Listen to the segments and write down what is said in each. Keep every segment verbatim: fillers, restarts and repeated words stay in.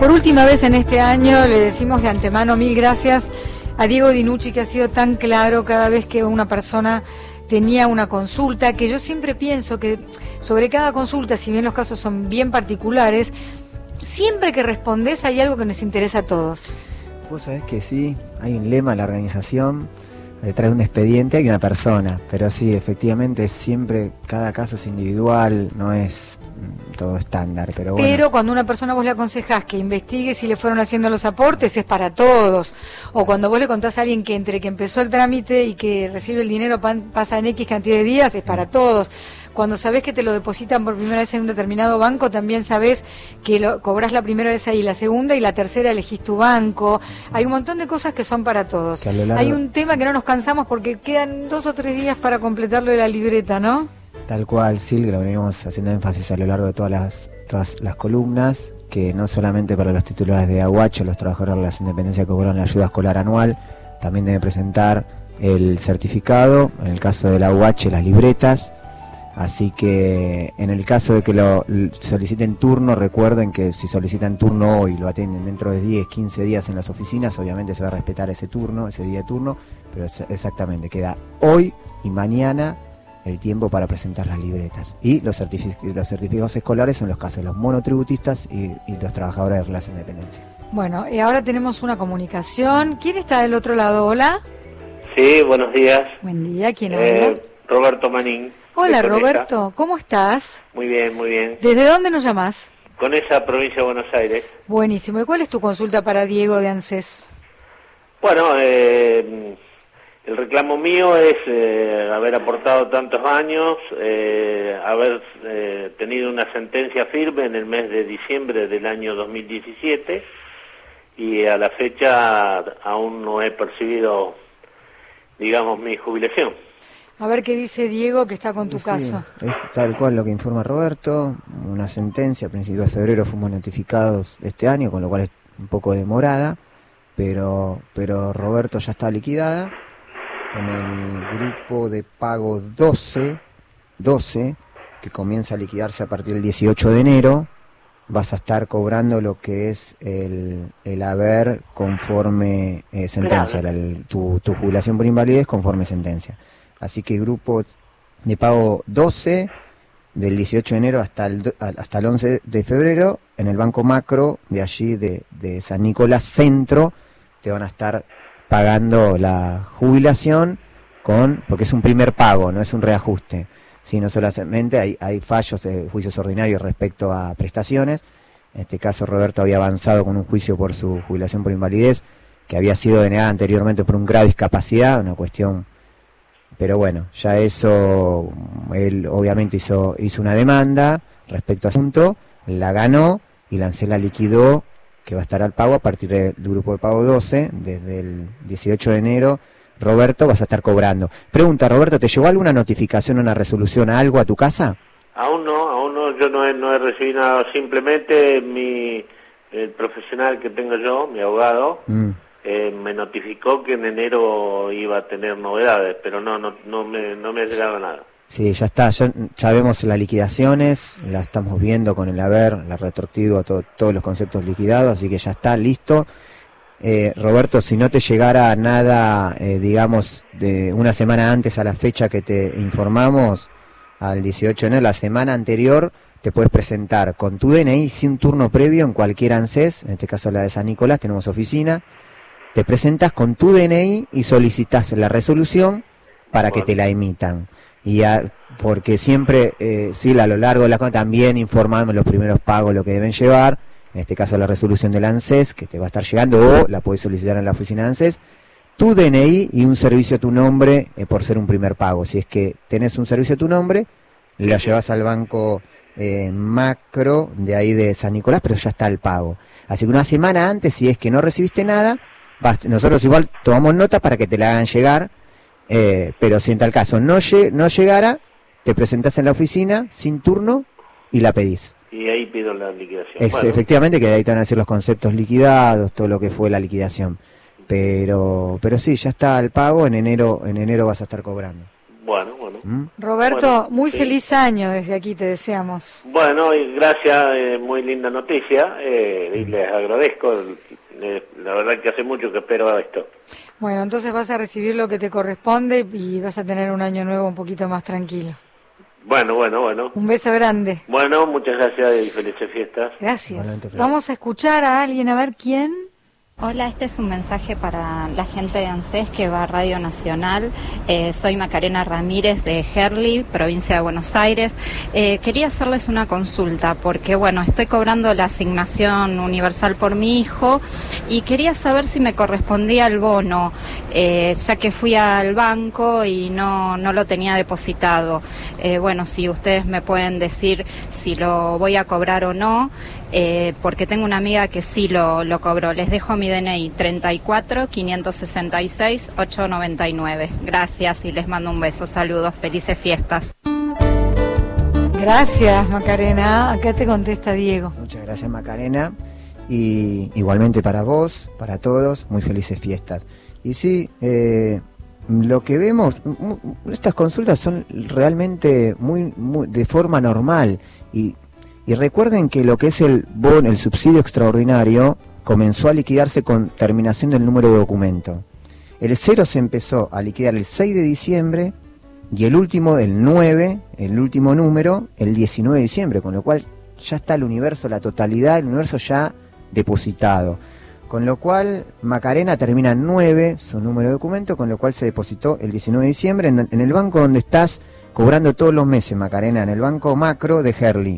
Por última vez en este año le decimos de antemano mil gracias a Diego Dinucci, que ha sido tan claro cada vez que una persona tenía una consulta, que yo siempre pienso que sobre cada consulta, si bien los casos son bien particulares, siempre que respondes hay algo que nos interesa a todos. Vos sabés que sí, hay un lema en la organización, detrás de un expediente hay una persona, pero sí, efectivamente siempre cada caso es individual, no es todo estándar, pero bueno. Pero cuando una persona vos le aconsejás que investigue si le fueron haciendo los aportes, es para todos. O cuando vos le contás a alguien que entre que empezó el trámite y que recibe el dinero pan, pasa en X cantidad de días, es para todos. Cuando sabés que te lo depositan por primera vez en un determinado banco, también sabés que lo cobrás la primera vez ahí, la segunda y la tercera elegís tu banco. Hay un montón de cosas que son para todos. Largo... Hay un tema que no nos cansamos porque quedan dos o tres días para completarlo de la libreta, ¿no? Tal cual, sí, lo venimos haciendo énfasis a lo largo de todas las, todas las columnas, que no solamente para los titulares de Aguacho, los trabajadores de las independencias que cobran la ayuda escolar anual, también debe presentar el certificado, en el caso del Aguache las libretas. Así que en el caso de que lo soliciten turno, recuerden que si solicitan turno hoy, lo atienden dentro de diez, quince días en las oficinas, obviamente se va a respetar ese turno, ese día de turno, pero es exactamente, queda hoy y mañana el tiempo para presentar las libretas. Y los, certific los certificados escolares en los casos de los monotributistas y, y los trabajadores de relación de dependencia. Bueno, y ahora tenemos una comunicación. ¿Quién está del otro lado? Hola. Sí, buenos días. Buen día, ¿quién eh, habla? Roberto Manín. Hola Roberto, ¿cómo estás? Muy bien, muy bien. ¿Desde dónde nos llamás? Con esa provincia de Buenos Aires. Buenísimo. ¿Y cuál es tu consulta para Diego de ANSES? Bueno, eh, el reclamo mío es eh, haber aportado tantos años, eh, haber eh, tenido una sentencia firme en el mes de diciembre del año dos mil diecisiete y a la fecha aún no he percibido, digamos, mi jubilación. A ver qué dice Diego, que está con tu sí, caso. Es tal cual lo que informa Roberto, una sentencia, a principios de febrero fuimos notificados este año, con lo cual es un poco demorada, pero, pero Roberto ya está liquidada. En el grupo de pago doce, doce, que comienza a liquidarse a partir del dieciocho de enero, vas a estar cobrando lo que es el, el haber conforme eh, sentencia, la, el, tu, tu jubilación por invalidez conforme sentencia. Así que grupo de pago doce, del dieciocho de enero hasta el, hasta el once de febrero, en el Banco Macro de allí de, de San Nicolás Centro, te van a estar pagando la jubilación, con porque es un primer pago, no es un reajuste. Sí, no solamente hay, hay fallos de juicios ordinarios respecto a prestaciones. En este caso Roberto había avanzado con un juicio por su jubilación por invalidez, que había sido denegada anteriormente por un grado de discapacidad, una cuestión... Pero bueno, ya eso, él obviamente hizo hizo una demanda respecto al asunto, la ganó y la ANSES la liquidó, que va a estar al pago a partir del grupo de pago doce, desde el dieciocho de enero. Roberto, vas a estar cobrando. Pregunta, Roberto, ¿te llegó alguna notificación, una resolución, algo a tu casa? Aún no, aún no, yo no he, no he recibido nada, simplemente mi el profesional que tengo yo, mi abogado, mm. Eh, me notificó que en enero iba a tener novedades, pero no no no me no me ha llegado nada. Sí, ya está, ya, ya vemos las liquidaciones, la estamos viendo con el haber, la retroactivo, todo, todos los conceptos liquidados, así que ya está listo. Eh, Roberto, si no te llegara nada, eh, digamos, de una semana antes a la fecha que te informamos, al dieciocho de enero, la semana anterior, te puedes presentar con tu D N I sin turno previo en cualquier ANSES, en este caso la de San Nicolás, tenemos oficina. Te presentas con tu D N I y solicitas la resolución para que te la emitan. Y a, porque siempre, eh, sí, a lo largo de la cuenta también informamos los primeros pagos, lo que deben llevar, en este caso la resolución del ANSES, que te va a estar llegando, o la puedes solicitar en la oficina de ANSES, tu D N I y un servicio a tu nombre eh, por ser un primer pago. Si es que tenés un servicio a tu nombre, lo llevas al banco eh, Macro, de ahí de San Nicolás, pero ya está el pago. Así que una semana antes, si es que no recibiste nada, nosotros igual tomamos nota para que te la hagan llegar, eh, pero si en tal caso no, no llegara, te presentás en la oficina sin turno y la pedís. Y ahí pido la liquidación. Es, bueno. Efectivamente, que ahí te van a decir los conceptos liquidados, todo lo que fue la liquidación. Pero pero sí, ya está el pago, en enero en enero vas a estar cobrando. Bueno, bueno. no? ¿Mm? Roberto, Bueno, muy sí. feliz año desde aquí, te deseamos. Bueno, y gracias, eh, muy linda noticia, eh, y les agradezco, eh, la verdad que hace mucho que espero esto. Bueno, entonces vas a recibir lo que te corresponde y vas a tener un año nuevo un poquito más tranquilo. Bueno, bueno, bueno. Un beso grande. Bueno, muchas gracias y felices fiestas. Gracias. Igualmente, Flor. Vamos a escuchar a alguien, a ver quién. Hola, este es un mensaje para la gente de ANSES que va a Radio Nacional. Eh, soy Macarena Ramírez de Herli, provincia de Buenos Aires. Eh, quería hacerles una consulta porque, bueno, estoy cobrando la asignación universal por mi hijo y quería saber si me correspondía el bono, eh, ya que fui al banco y no, no lo tenía depositado. Eh, bueno, si ustedes me pueden decir si lo voy a cobrar o no. Eh, porque tengo una amiga que sí lo, lo cobró. Les dejo mi D N I treinta y cuatro, quinientos sesenta y seis, ochocientos noventa y nueve. Gracias y les mando un beso. Saludos, felices fiestas. Gracias, Macarena. Acá te contesta Diego. Muchas gracias, Macarena, y igualmente para vos, para todos, muy felices fiestas. Y sí, eh, lo que vemos, estas consultas son realmente muy, muy de forma normal, y Y recuerden que lo que es el bono, el subsidio extraordinario, comenzó a liquidarse con terminación del número de documento. El cero se empezó a liquidar el seis de diciembre y el último, el nueve, el último número, el diecinueve de diciembre, con lo cual ya está el universo, la totalidad del universo ya depositado. Con lo cual Macarena termina en nueve, su número de documento, con lo cual se depositó el diecinueve de diciembre en, en el banco donde estás cobrando todos los meses, Macarena, en el banco macro de Herli.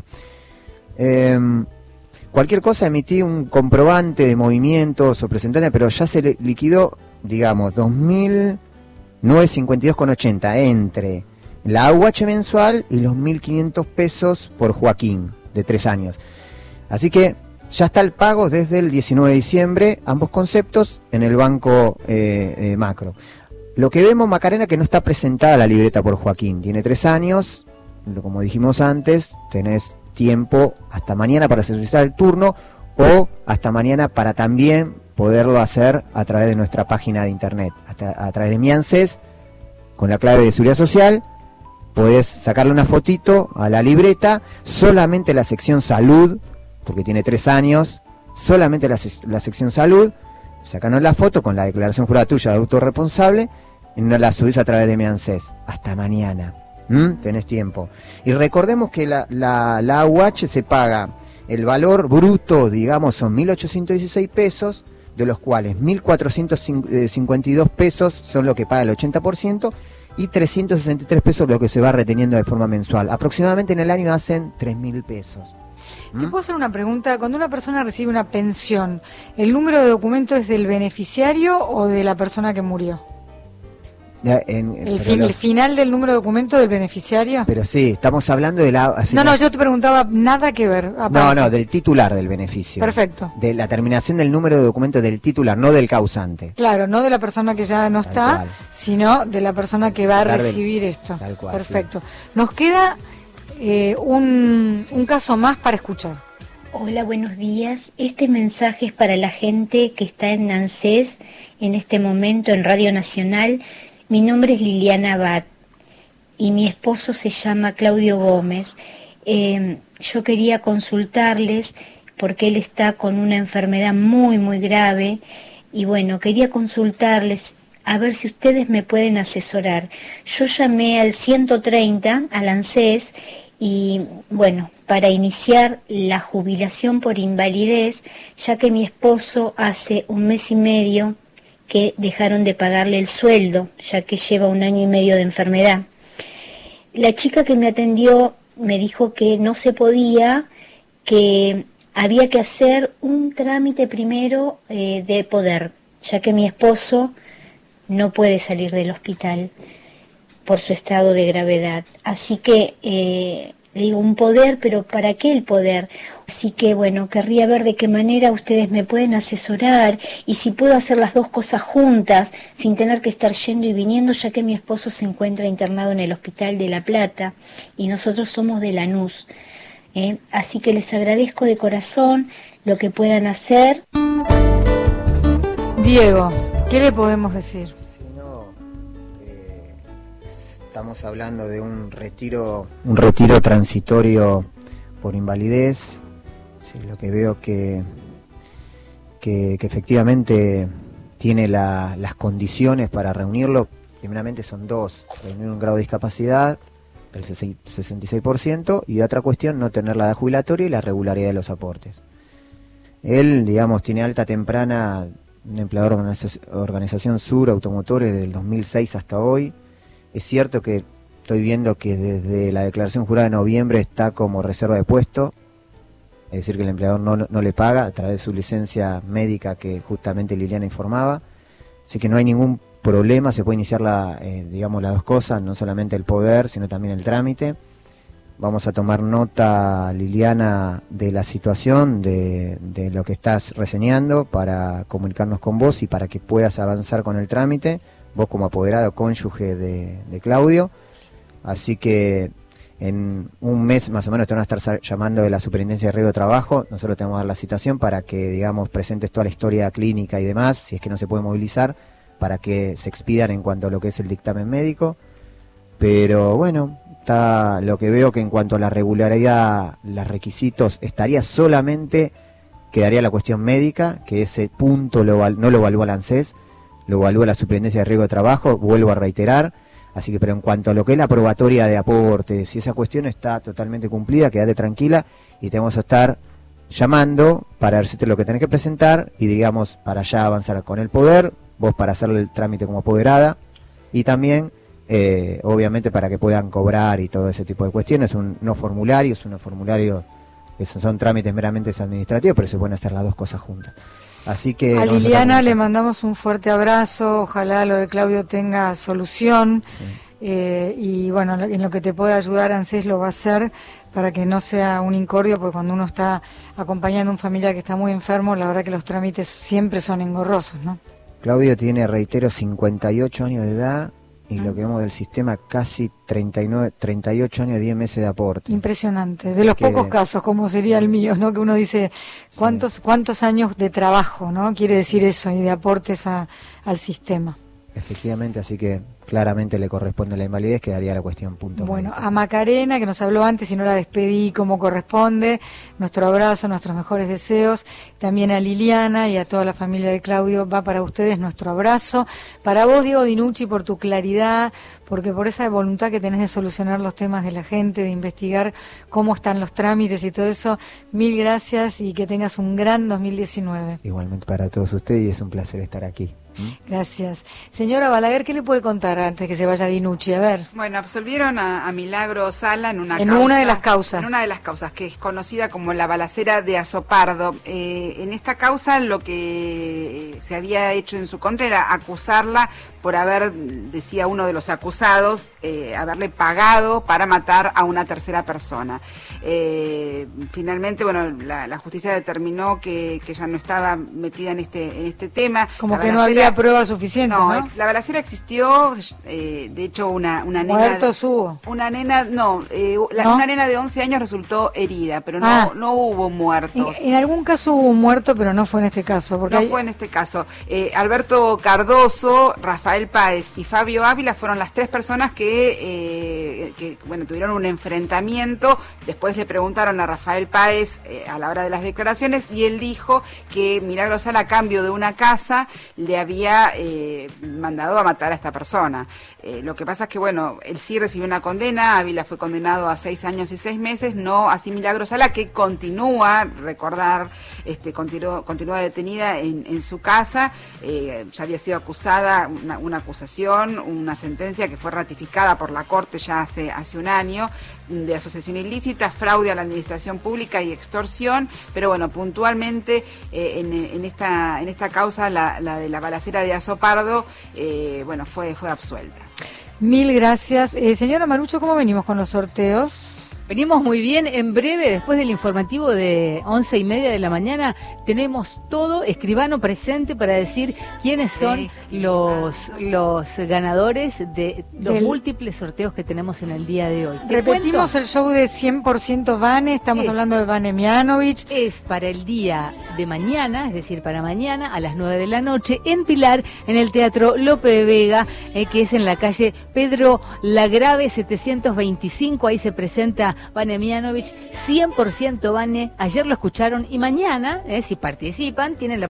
Eh, cualquier cosa, emití un comprobante de movimientos o presentante, pero ya se le liquidó, digamos, dos mil novecientos cincuenta y dos con ochenta entre la A U H mensual y los mil quinientos pesos por Joaquín, de tres años. Así que ya está el pago desde el diecinueve de diciembre, ambos conceptos, en el banco eh, eh, macro. Lo que vemos, Macarena, que no está presentada la libreta por Joaquín. Tiene tres años, como dijimos antes, tenés tiempo hasta mañana para solicitar el turno o hasta mañana para también poderlo hacer a través de nuestra página de internet, a, a través de mi ANSES, con la clave de seguridad social. Podés sacarle una fotito a la libreta, solamente la sección salud, porque tiene tres años, solamente la, la sección salud, sacanos la foto con la declaración jurada tuya de autorresponsable y no la subís a través de mi ANSES. Hasta mañana. ¿Mm? Tenés tiempo. Y recordemos que la, la, la A U H se paga, el valor bruto, digamos, son mil ochocientos dieciséis pesos, de los cuales mil cuatrocientos cincuenta y dos pesos son lo que paga el ochenta por ciento y trescientos sesenta y tres pesos lo que se va reteniendo de forma mensual. Aproximadamente en el año hacen tres mil pesos. ¿Mm? ¿Te puedo hacer una pregunta? Cuando una persona recibe una pensión, ¿el número de documento es del beneficiario o de la persona que murió? En, El, fin, los, el final del número de documento del beneficiario. Pero sí, estamos hablando de la... No, no, yo te preguntaba nada que ver. Aparte. No, no, del titular del beneficio. Perfecto. De la terminación del número de documento del titular, no del causante. Claro, no de la persona que ya no Tal está, cual. sino de la persona que va a Del- recibir esto. Tal cual, Perfecto. Nos queda eh, un, un caso más para escuchar. Hola, buenos días. Este mensaje es para la gente que está en ANSES en este momento en Radio Nacional. Mi nombre es Liliana Abad y mi esposo se llama Claudio Gómez. Eh, yo quería consultarles porque él está con una enfermedad muy, muy grave y bueno, quería consultarles a ver si ustedes me pueden asesorar. Yo llamé al ciento treinta, al ANSES, y bueno, para iniciar la jubilación por invalidez, ya que mi esposo hace un mes y medio que dejaron de pagarle el sueldo, ya que lleva un año y medio de enfermedad. La chica que me atendió me dijo que no se podía, que había que hacer un trámite primero eh, de poder, ya que mi esposo no puede salir del hospital por su estado de gravedad. Así que eh, le digo, un poder, pero ¿para qué el poder? Así que bueno, querría ver de qué manera ustedes me pueden asesorar y si puedo hacer las dos cosas juntas sin tener que estar yendo y viniendo, ya que mi esposo se encuentra internado en el Hospital de La Plata y nosotros somos de Lanús. ¿eh? Así que les agradezco de corazón lo que puedan hacer. Diego, ¿qué le podemos decir? Si no, eh, estamos hablando de un retiro, un retiro transitorio por invalidez. Sí, lo que veo que, que, que efectivamente tiene la, las condiciones para reunirlo, primeramente son dos: reunir un grado de discapacidad del sesenta y seis por ciento, y otra cuestión, no tener la edad jubilatoria y la regularidad de los aportes. Él, digamos, tiene alta temprana, un empleador de Organización Sur Automotores del dos mil seis hasta hoy. Es cierto que estoy viendo que desde la declaración jurada de noviembre está como reserva de puesto, es decir, que el empleador no, no le paga a través de su licencia médica que justamente Liliana informaba. Así que no hay ningún problema, se puede iniciar la, eh, digamos, las dos cosas, no solamente el poder, sino también el trámite. Vamos a tomar nota, Liliana, de la situación, de, de lo que estás reseñando, para comunicarnos con vos y para que puedas avanzar con el trámite, vos como apoderado cónyuge de, de Claudio. Así que en un mes más o menos te van a estar llamando de la Superintendencia de Riesgo de Trabajo. Nosotros te vamos a dar la citación para que, digamos, presentes toda la historia clínica y demás, si es que no se puede movilizar, para que se expidan en cuanto a lo que es el dictamen médico. Pero bueno, está lo que veo que en cuanto a la regularidad, los requisitos, estaría solamente, quedaría la cuestión médica, que ese punto lo, no lo evalúa la ANSES, lo evalúa la Superintendencia de Riesgo de Trabajo, vuelvo a reiterar. Así que, pero en cuanto a lo que es la probatoria de aportes, si esa cuestión está totalmente cumplida, quédate tranquila y te vamos a estar llamando para decirte lo que tenés que presentar y, digamos, para ya avanzar con el poder, vos para hacerle el trámite como apoderada y también, eh, obviamente, para que puedan cobrar y todo ese tipo de cuestiones. Un no formulario, es un formulario, son, son trámites meramente administrativos, pero se pueden hacer las dos cosas juntas. Así que a Liliana le mandamos un fuerte abrazo, ojalá lo de Claudio tenga solución, sí. eh, y bueno, en lo que te pueda ayudar ANSES lo va a hacer para que no sea un incordio, porque cuando uno está acompañando a un familiar que está muy enfermo, la verdad que los trámites siempre son engorrosos, ¿no? Claudio tiene, reitero, cincuenta y ocho años de edad y lo que vemos del sistema casi treinta y nueve, treinta y ocho años, diez meses de aporte. Impresionante, de los que, pocos casos, como sería el mío, ¿no? Que uno dice, ¿cuántos sí. cuántos años de trabajo, ¿no? Quiere decir eso, y de aportes a, al sistema. Efectivamente, así que claramente le corresponde la invalidez, quedaría la cuestión punto. Bueno, médico. A Macarena, que nos habló antes y no la despedí como corresponde, nuestro abrazo, nuestros mejores deseos. También a Liliana y a toda la familia de Claudio, va para ustedes nuestro abrazo. Para vos, Diego Dinucci, por tu claridad, porque por esa voluntad que tenés de solucionar los temas de la gente, de investigar cómo están los trámites y todo eso, mil gracias y que tengas un gran dos mil diecinueve. Igualmente para todos ustedes y es un placer estar aquí. Gracias. Señora Balaguer, ¿qué le puede contar antes que se vaya Dinucci? A ver. Bueno, absolvieron a, a Milagro Sala en una en causa, una de las causas. En una de las causas, que es conocida como la balacera de Azopardo. Eh, en esta causa lo que se había hecho en su contra era acusarla por haber, decía uno de los acusados, eh, haberle pagado para matar a una tercera persona. Eh, finalmente, bueno, la, la justicia determinó que, que ella no estaba metida en este en este tema. Como la que balacera, no había pruebas suficientes, ¿no? ¿no? La balacera existió, eh, de hecho una, una nena... Muertos hubo. Una nena, no, eh, la, ¿no? Una nena de once años resultó herida, pero no, ah. no hubo muertos. En, en algún caso hubo un muerto, pero no fue en este caso. Porque no hay... fue en este caso. Eh, Alberto Cardoso, Rafael Páez y Fabio Ávila fueron las tres personas que, eh, que bueno, tuvieron un enfrentamiento. Después le preguntaron a Rafael Páez eh, a la hora de las declaraciones y él dijo que Milagro Sala, a cambio de una casa, le había eh, mandado a matar a esta persona. Eh, lo que pasa es que, bueno, él sí recibió una condena, Ávila fue condenado a seis años y seis meses, no así Milagro Sala, que continúa, recordar, este, continúa, continúa detenida en, en su casa. Eh, ya había sido acusada, una, una acusación, una sentencia que fue ratificada por la Corte ya hace, hace un año, de asociación ilícita, fraude a la administración pública y extorsión, pero bueno, puntualmente eh, en, en, esta, en esta causa, la, la de la balacera de Azopardo, eh, bueno, fue, fue absuelta. Mil gracias. Eh, señora Marucho, ¿cómo venimos con los sorteos? Venimos muy bien. En breve, después del informativo de once y media de la mañana, tenemos todo escribano presente para decir quiénes son sí. los los ganadores de los Del... múltiples sorteos que tenemos en el día de hoy. Repetimos el show de cien por ciento Vane, estamos es, hablando de Vane Mianovich. Es para el día de mañana, es decir, para mañana a las nueve de la noche en Pilar, en el Teatro Lope de Vega, eh, que es en la calle Pedro Lagrave setecientos veinticinco. Ahí se presenta Vane Mianovich, cien por ciento Vane, ayer lo escucharon y mañana, eh, si participan, tienen la